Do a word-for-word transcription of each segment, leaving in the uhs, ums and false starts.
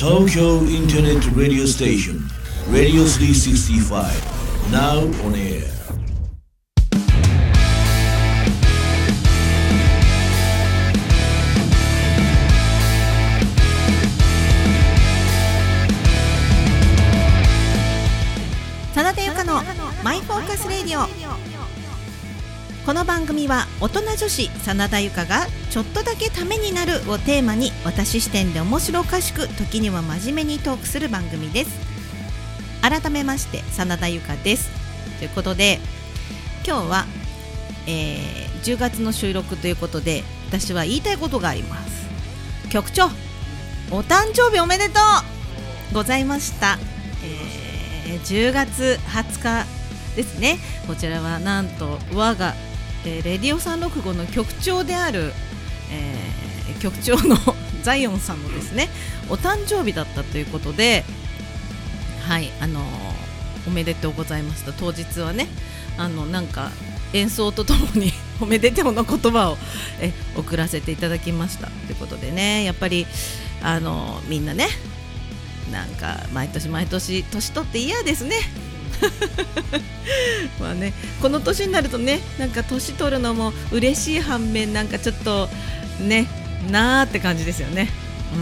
Tokyo Internet Radio Station Radio スリーシックスティーファイブ Now on air。 真田由香のマイフォーカスレディオ。この番組は大人女子真田由香がちょっとだけためになるをテーマに、私視点で面白おかしく、時には真面目にトークする番組です。改めまして真田由香です。ということで今日は、えー、じゅうがつの収録ということで、私は言いたいことがあります。局長、お誕生日おめでとうございました。えー、じゅうがつはつかですね。こちらはなんと我が、えー、レディオさんろくごの局長である、えー、局長のザイオンさんのですねお誕生日だったということで、はい、あのー、おめでとうございました。当日はね、あのなんか演奏とともにおめでとうの言葉をえ送らせていただきましたということでね、やっぱりあのー、みんなね、なんか毎年毎年年取って嫌ですねまあね、この年になるとね、なんか年取るのも嬉しい反面、なんかちょっとねなーって感じですよね。うん、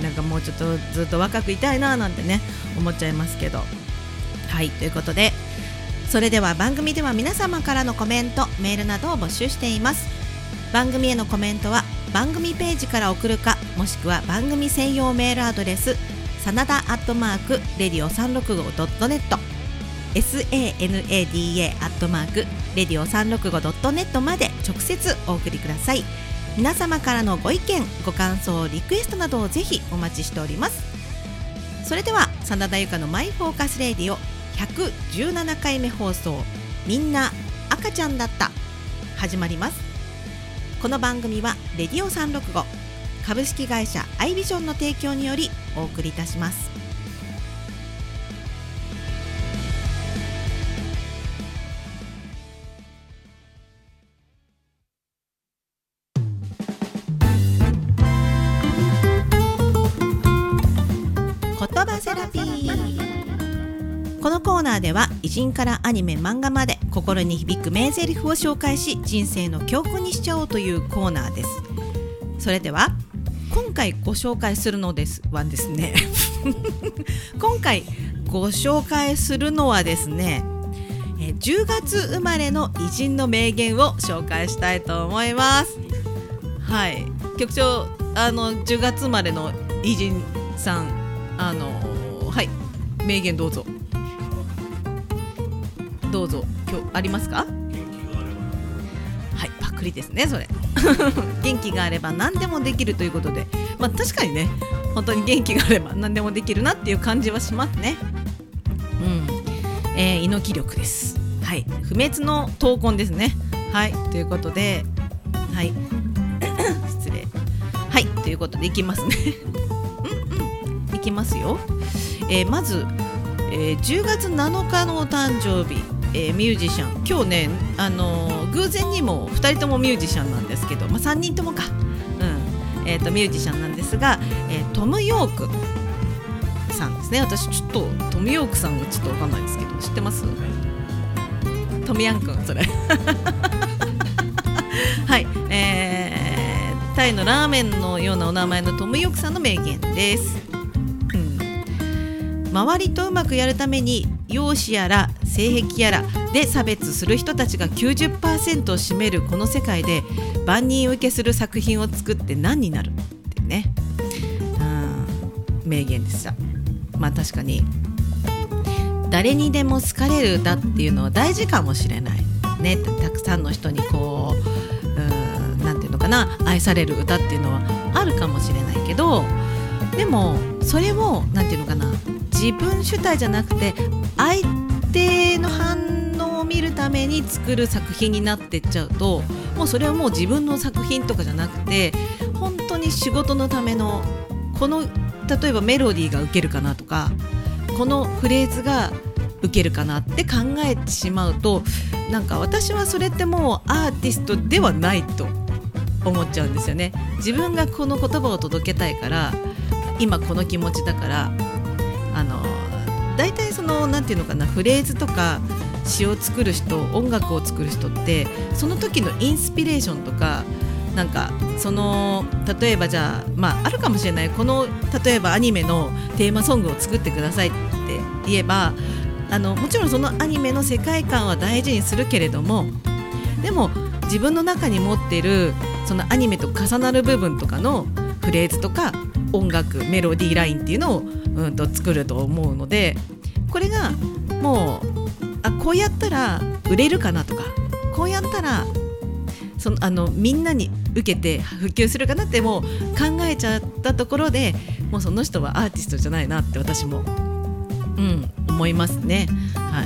なんかもうちょっとずっと若くいたいなーなんてね思っちゃいますけど、はい、ということで、それでは番組では皆様からのコメント、メールなどを募集しています。番組へのコメントは番組ページから送るか、もしくは番組専用メールアドレスサナダアットマークレディオさんろくごドットネット サナダ アットマークレディオさんろくごドットネット まで直接お送りください。皆様からのご意見、ご感想、リクエストなどをぜひお待ちしております。それでは真田由香のマイフォーカスレディオひゃくじゅうななかいめ放送、みんな赤ちゃんだった、始まります。この番組はレディオさんろくご株式会社アイビジョンの提供によりお送りいたします。言葉セラピー。このコーナーでは偉人からアニメ、漫画まで心に響く名台詞を紹介し、人生の教訓にしちゃおうというコーナーです。それでは今回ご紹介するのですはですね今回ご紹介するのはですね、えじゅうがつ生まれの偉人の名言を紹介したいと思います。はい、局長、あのじゅうがつ生まれの偉人さん、あのはい、名言どうぞどうぞ。今日ありますか？はい、パクリですねそれ元気があれば何でもできるということで、まあ確かにね、本当に元気があれば何でもできるなっていう感じはしますね。うん、えー、猪木力です。はい、不滅の闘魂ですね。はい、ということで、はい失礼。はい、ということでいきますねうんうん、いきますよ。えー、まず、えー、じゅうがつなのかのお誕生日、えー、ミュージシャン、今日ね、あのー、偶然にもふたりともミュージシャンなんですけど、まあ、さんにんともか、うん、えーと、ミュージシャンなんですが、えー、トム・ヨークさんですね。私ちょっとトム・ヨークさんがちょっと分かんないですけど、知ってます？トムヤンくん、それはい、えー、タイのラーメンのようなお名前のトム・ヨークさんの名言です。うん、周りとうまくやるために容姿やら性癖やらで差別する人たちが きゅうじゅっパーセント を占めるこの世界で、万人受けする作品を作って何になるってね、うん、名言でした。まあ確かに誰にでも好かれる歌っていうのは大事かもしれないね。たくさんの人にこう、うん、なんていうのかな、愛される歌っていうのはあるかもしれないけど、でもそれをなんていうのかな、自分主体じゃなくて相手の反応を見るために作る作品になってっちゃうと、もうそれはもう自分の作品とかじゃなくて、本当に仕事のための、この例えばメロディーが受けるかなとか、このフレーズが受けるかなって考えてしまうと、なんか私はそれってもうアーティストではないと思っちゃうんですよね。自分がこの言葉を届けたいから、 今この気持ちだから、あのだいたいそのなんていうのかな、フレーズとか詩を作る人、音楽を作る人ってその時のインスピレーションとか、なんかその例えばじゃあ、まあ、あるかもしれない、この例えばアニメのテーマソングを作ってくださいって言えば、あのもちろんそのアニメの世界観は大事にするけれども、でも自分の中に持っているそのアニメと重なる部分とかのフレーズとか音楽、メロディーラインっていうのを、うん、と作ると思うので、これがもうあこうやったら売れるかなとか、こうやったらそのあのみんなに受けて普及するかなってもう考えちゃったところで、もうその人はアーティストじゃないなって私も、うん、思いますね。はい。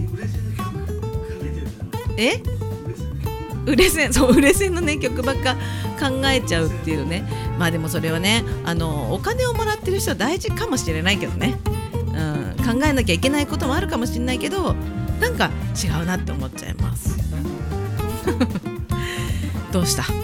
え売れ線、そう売れ線のね曲ばっか考えちゃうっていうね。まあでもそれはね、あのお金をもらってる人は大事かもしれないけどね、うん、考えなきゃいけないこともあるかもしれないけど、なんか違うなって思っちゃいますどうした。はい、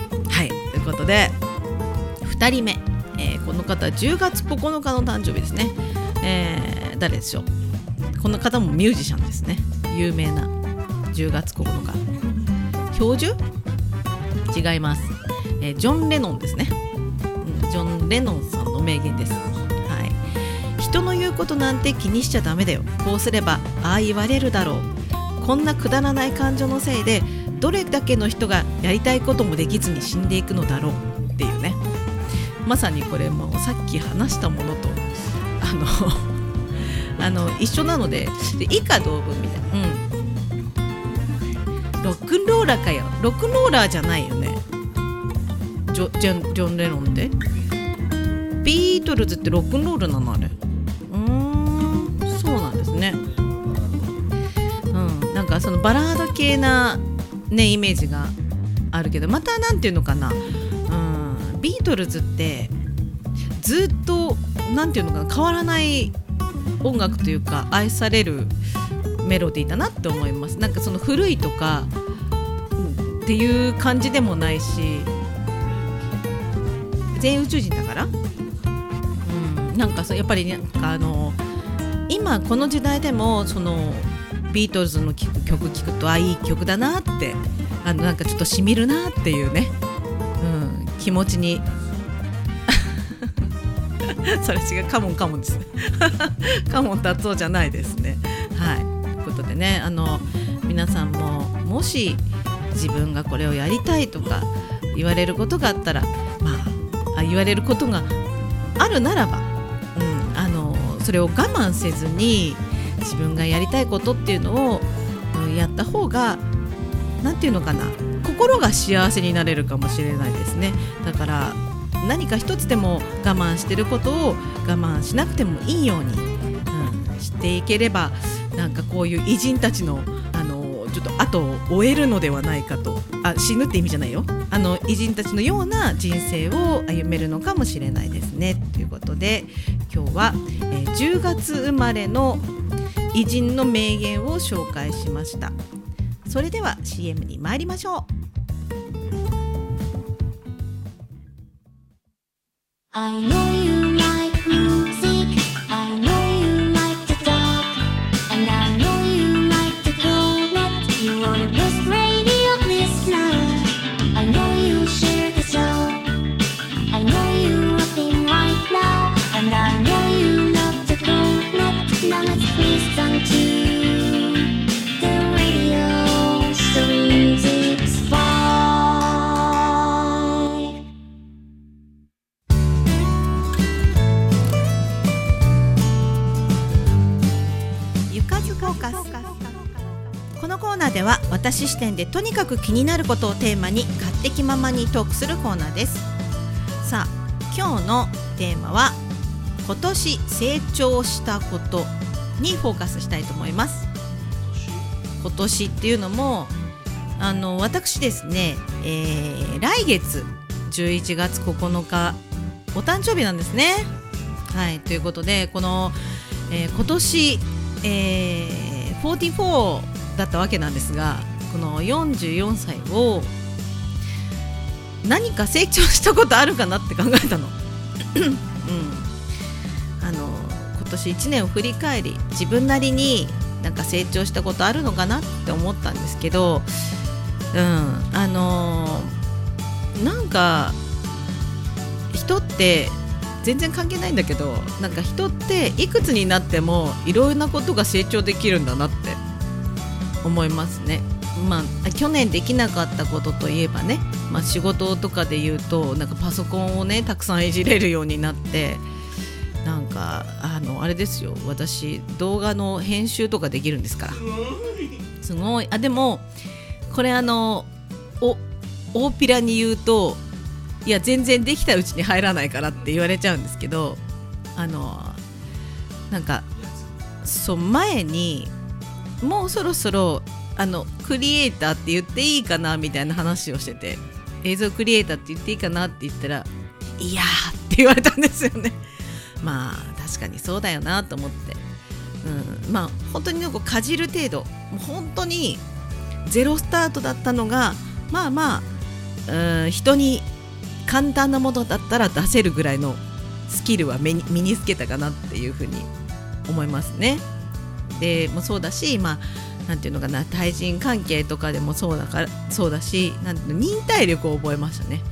ということでふたりめ、えー、この方じゅうがつここのかの誕生日ですね。えー、誰でしょう。この方もミュージシャンですね。有名なじゅうがつここのか、教授違います、えー、ジョン・レノンですね、うん、ジョン・レノンさんの名言です。はい、人の言うことなんて気にしちゃダメだよ、こうすればああ言われるだろう、こんなくだらない感情のせいでどれだけの人がやりたいこともできずに死んでいくのだろうっていうね。まさにこれもさっき話したものとあのあの一緒なので、で以下同文みたいな、うん、ロックンローラーかよ、ロックンローラーじゃないよね。ジョ、ジョン、ジョン・レノンってビートルズってロックンロールなのあれ。うーん、そうなんですね。うん、なんかそのバラード系なねイメージがあるけど、またなんていうのかな、うん、ビートルズってずっとなんていうのかな、変わらない音楽というか愛されるメロディーだなって思います。なんかその古いとかっていう感じでもないし、全員宇宙人だから、うん、なんかそうやっぱりなんかあの今この時代でもそのビートルズの曲聴くと、あいい曲だなって、あのなんかちょっとしみるなっていうね、うん、気持ちにそれ違う、カモンカモンですカモン達夫じゃないですね。はい、ということでね、あの皆さんももし自分がこれをやりたいとか言われることがあったら、まあ、あ言われることがあるならば、うん、あのそれを我慢せずに自分がやりたいことっていうのを、うん、やった方がなんていうのかな、心が幸せになれるかもしれないですね。だから何か一つでも我慢してることを我慢しなくてもいいように、うん、していければ、なんかこういう偉人たちのあのちょっと後を追えるのではないかと、あ死ぬって意味じゃないよ、あの偉人たちのような人生を歩めるのかもしれないですね。ということで今日は、えー、じゅうがつ生まれの偉人の名言を紹介しました。それでは シーエム に参りましょう。 I know you like music, I know you like to talk, and I know you like to connect. You are the best radio listener. I know you share the show. I know you working right now, and I know you love to connect. Now let's listen to the radio six five. このコーナーでは私視点でとにかく気になることをテーマに勝手気ままにトークするコーナーです。さあ今日のテーマは今年成長したことにフォーカスしたいと思います。今年っていうのもあの私ですね、えー、来月じゅういちがつここのかお誕生日なんですね。はい、ということでこの、えー、今年、えー、よんじゅうよんだったわけなんですが、このよんじゅうよんさいを何か成長したことあるかなって考えたの、うん、 年いちねんを振り返り自分なりになんか成長したことあるのかなって思ったんですけど、うんあのー、なんか人って全然関係ないんだけど、なんか人っていくつになってもいろんなことが成長できるんだなって思いますね。まあ、去年できなかったことといえばね、まあ、仕事とかで言うとなんかパソコンをねたくさんいじれるようになって、なんかあのあれですよ、私動画の編集とかできるんですからすごい。あでもこれあのお大っぴらに言うと、いや全然できたうちに入らないからって言われちゃうんですけど、あのなんかそう前にもうそろそろあのクリエイターって言っていいかなみたいな話をしてて、映像クリエイターって言っていいかなって言ったらいやーって言われたんですよね。まあ確かにそうだよなと思って、うん、まあ本当になんかかじる程度、もう本当にゼロスタートだったのがまあまあ、うん、人に簡単なものだったら出せるぐらいのスキルは身に、身につけたかなっていうふうに思いますね。でもそうだし、まあなんていうのかな、対人関係とかでもそうだからそうだし、なんていうの、忍耐力を覚えましたね。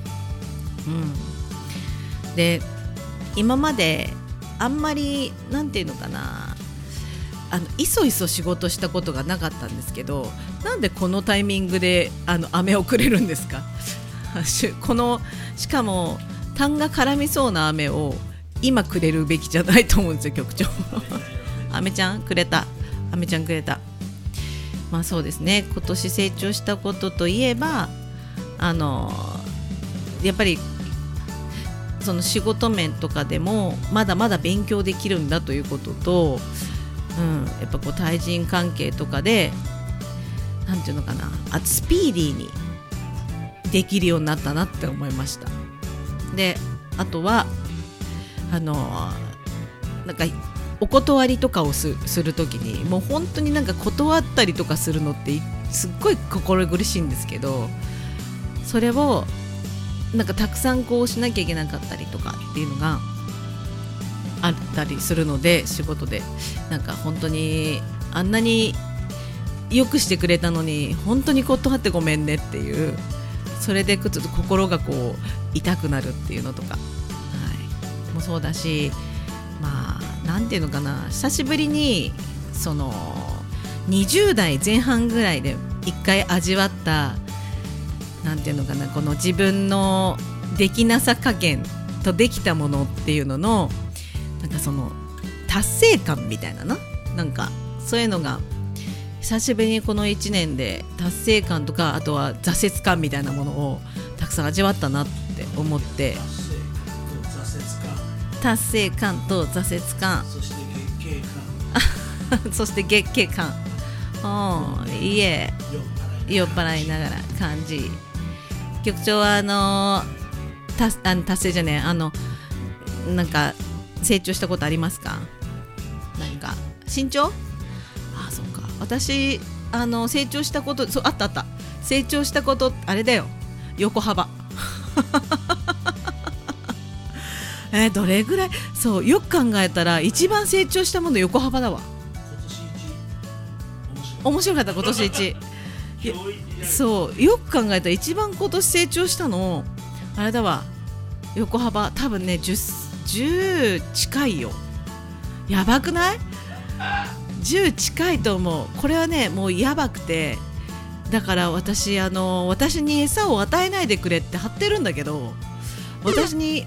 うん、で今まであんまりなんていうのかな、あのいそいそ仕事したことがなかったんですけど、なんでこのタイミングであの飴をくれるんですかこのしかも痰が絡みそうな飴を今くれるべきじゃないと思うんですよ、局長飴ちゃんくれた、飴ちゃんくれた。まあそうですね、今年成長したことといえば、あのやっぱりその仕事面とかでもまだまだ勉強できるんだということと、うん、やっぱこう対人関係とかでなんていうのかな、あスピーディーにできるようになったなって思いました。であとはあのなんかお断りとかを す, するときにもう本当になんか断ったりとかするのってすっごい心苦しいんですけど、それをなんかたくさんこうしなきゃいけなかったりとかっていうのがあったりするので、仕事でなんか本当にあんなによくしてくれたのに本当に断ってごめんねっていう、それでちょっと心がこう痛くなるっていうのとか、はい、もそうだし、まあなんていうのかな、久しぶりにそのにじゅう代前半ぐらいで一回味わったなんていうのかな、この自分のできなさ加減とできたものっていうののなんかその達成感みたいなな、なんかそういうのが久しぶりにこのいちねんで達成感とか、あとは挫折感みたいなものをたくさん味わったなって思って、達成感と挫折感、 そして月経感そして月経感、おいえ酔っ払いながら感じ。局長はあのー、たあの達成じゃねえ、あのなんか成長したことありますか？なんか身長？あ、そうか。私あの成長したこと、そうあったあった。成長したことあれだよ。横幅。えー、どれぐらい？そうよく考えたら一番成長したもの横幅だわ。 今年一面白かった今年一。そうよく考えたら一番今年成長したのあれだわ、横幅多分ね 10, じゅう近いよ。やばくない？じゅう近いと思う。これはねもうやばくて、だから私あの私に餌を与えないでくれって貼ってるんだけど、私に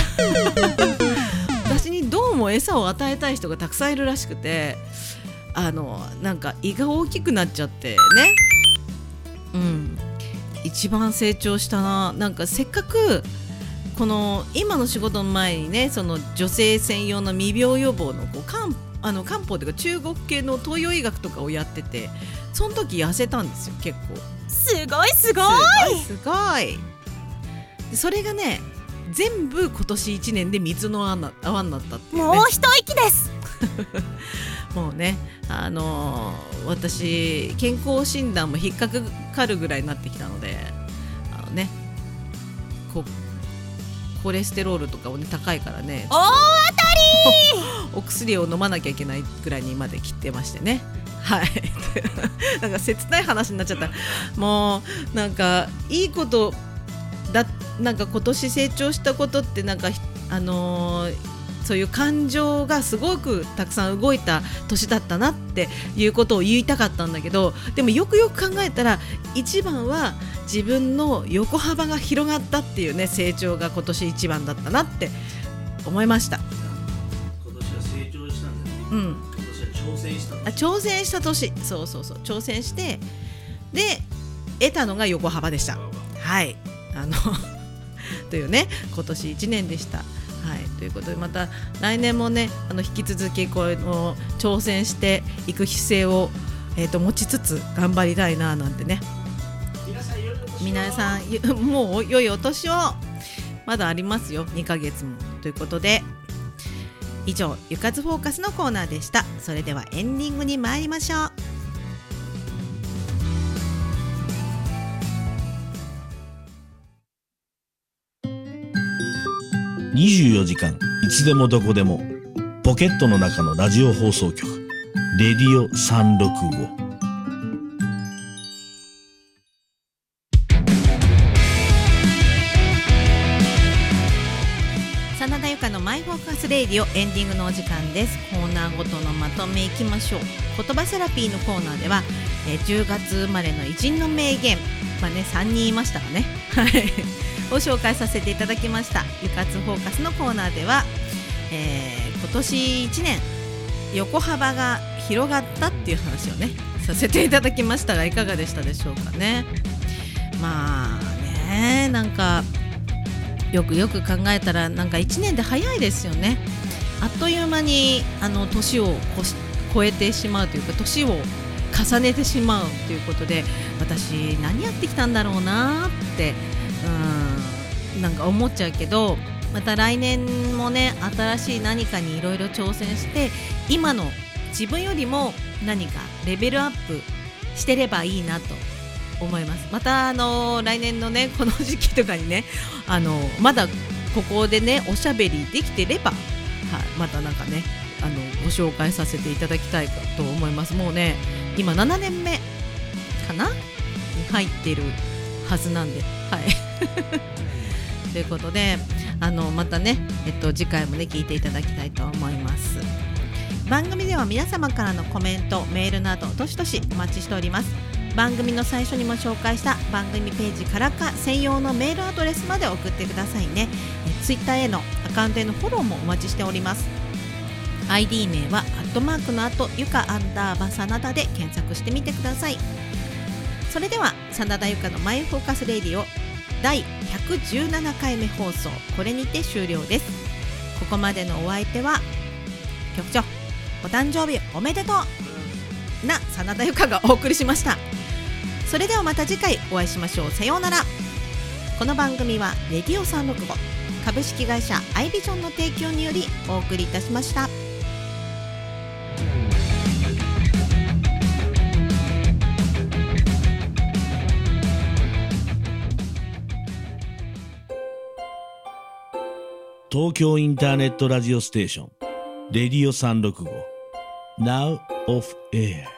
私にどうも餌を与えたい人がたくさんいるらしくて、あのなんか胃が大きくなっちゃってね、うん、一番成長したな。なんかせっかくこの今の仕事の前にね、その女性専用の未病予防のこう漢あの漢方というか中国系の東洋医学とかをやってて、その時痩せたんですよ結構。 すごいすごいすごい。でそれがね全部今年いちねんで水の泡になったっていうね。 もう一息ですもうね、あのー、私健康診断も引っかかるぐらいになってきたので、あのねこコレステロールとかも、ね、高いからね、 大当たりお薬を飲まなきゃいけないぐらいにまで来てましてね。はいなんか切ない話になっちゃった。もうなんかいいことだ、なんか今年成長したことってなんかあのー、そういう感情がすごくたくさん動いた年だったなっていうことを言いたかったんだけど、でもよくよく考えたら一番は自分の横幅が広がったっていうね、成長が今年一番だったなって思いました。 今年は成長したんだよね。 うん、 今年は挑戦した年。 あ、挑戦した年、そうそうそう、挑戦してで得たのが横幅でした。はい、あのというね、今年いちねんでした。はい、ということでまた来年もね、あの引き続きこの挑戦していく姿勢を、えー、と持ちつつ頑張りたいななんてね。皆さんもう良いお年を。まだありますよ、にかげつも。ということで以上、ゆかずフォーカスのコーナーでした。それではエンディングに参りましょう。 にじゅうよじかんいつでもどこでもポケットの中のラジオ放送局レディオさんろくご。 真田由香のマイフォーカスレディオエンディングのお時間です。コーナーごとのまとめいきましょう。言葉セラピーのコーナーでは、えー、じゅうがつ生まれの偉人の名言、まあね、さんにんいましたがねを紹介させていただきました。ゆかつフォーカスのコーナーでは、えー、今年いちねん横幅が広がったっていう話をねさせていただきましたが、いかがでしたでしょうかね。まあね、なんかよくよく考えたらなんかいちねんで早いですよね。あっという間にあの年を超えてしまうというか、年を重ねてしまうということで、私何やってきたんだろうなって、うーんなんか思っちゃうけど、また来年もね、新しい何かにいろいろ挑戦して、今の自分よりも何かレベルアップしてればいいなと思います。またあの来年のねこの時期とかにね、あのまだここでねおしゃべりできてれば、はい、またなんかねあのご紹介させていただきたいかと思います。もうね今ななねんめかなに入ってるはずなんで、はいということで、あのまたね、えっと、次回もね聞いていただきたいと思います。番組では皆様からのコメント、メールなどどしどしお待ちしております。番組の最初にも紹介した番組ページからか専用のメールアドレスまで送ってくださいね。えツイッターへのアカウントへのフォローもお待ちしております。 アイディー 名はアットマークの後ゆかアンダーバサナダで検索してみてください。それでは真田由香のマイフォーカスレディオだいひゃくじゅうななかいめ放送、これにて終了です。ここまでのお相手は局長お誕生日おめでとうな真田由香がお送りしました。それではまた次回お会いしましょう。さようなら。この番組はレディオさんろくご株式会社アイビジョンの提供によりお送りいたしました。 東京インターネットラジオステーションレディオさんろくご Now off air